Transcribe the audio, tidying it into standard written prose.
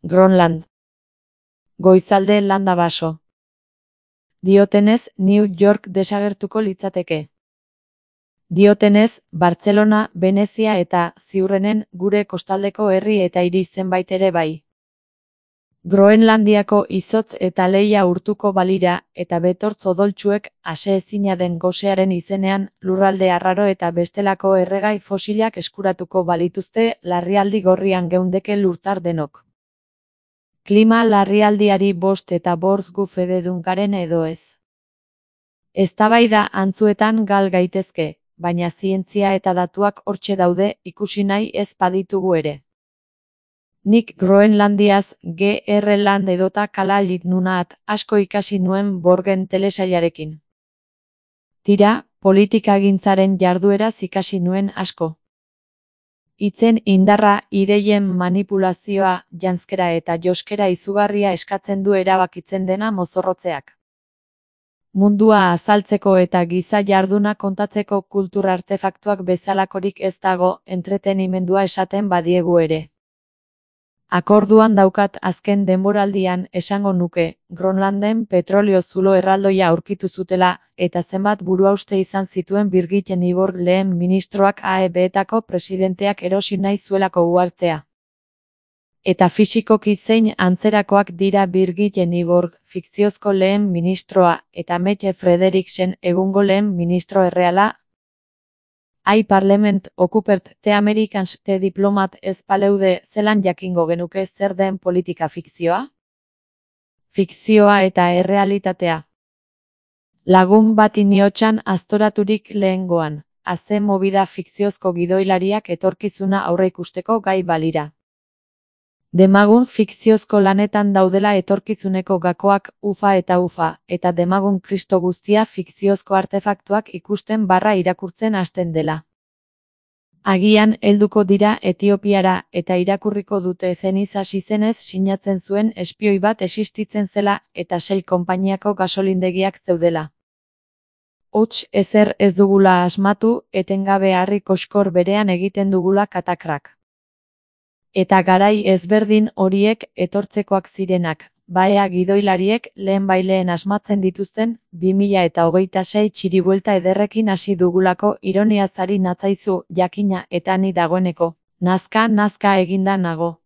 Groenland. Goizalde landa baso. Diotenez, New York desagertuko litzateke. Diotenez, Bartzelona, Venezia eta, ziurrenen, gure kostaldeko herri eta hiri zenbait ere bai. Groenlandiako izotz eta lehia urtuko balira, eta betortz odoltsuek, aseezina den gosearen izenean, lurralde arraro eta bestelako erregai fosilak eskuratuko balituzte, larrialdi gorrian geundeke lurtar denok. Klima larrialdiari bost eta bortz gu fededun garen edo ez. Eztabaida antzuetan gal gaitezke, baina zientzia eta datuak hortxe daude, ikusi nahi ez baditugu ere. Nik Groenlandiaz, Grland edota Kalaalik nunaat, asko ikasi nuen Borgen telesailarekin. Tira, politikagintzaren jardueraz ikasi nuen asko. Hitzen indarra, ideien manipulazioa, janzkera eta joskera izugarria eskatzen du erabakitzen dena mozorrotzeak. Mundua azaltzeko eta giza jarduna kontatzeko kultur artefaktuak bezalakorik ez dago, entretenimendua esaten badiegu ere. Akorduan daukat azken denboraldian esango nuke, Groenlanden petrolio zulo erraldoia aurkitu zutela, eta zenbat buruhauste izan zituen Birgit Nyborg lehen ministroak AEB-etako presidenteak erosi nahi zuelako uhartea. Eta fisikoki zein antzerakoak dira Birgit Nyborg, fikziozko lehen ministroa, eta Mette Frederiksen egungo lehen ministro erreala. Parlement, Occupert, The Americans, The Diplomat ez paleude, zelan jakingo genuke zer den politika fikzioa? Fikzioa eta errealitatea. Lagun bati niotxan aztoraturik lehengoan, aze movida fikziozko gidoilariak etorkizuna aurreikusteko gai balira. Demagun fikziozko lanetan daudela etorkizuneko gakoak ufa, eta demagun kristo guztia fikziozko artefaktuak ikusten barra irakurtzen hasten dela. Agian helduko dira Etiopiara eta irakurriko dute Zeniz hasi zenez sinatzen zuen espioi bat existitzen zela eta 6 konpainiako gasolindegiak zeudela. Hots ezer ez dugula asmatu, etengabe harri koskor berean egiten dugula katakrak. Eta garai ezberdin horiek etortzekoak zirenak, baea gidoilariek lehenbaileen asmatzen dituzten, 2026 txiribuelta ederrekin hasi dugulako ironiaz ari natzaizu, jakina eta ni dagoeneko, nazka eginda nago.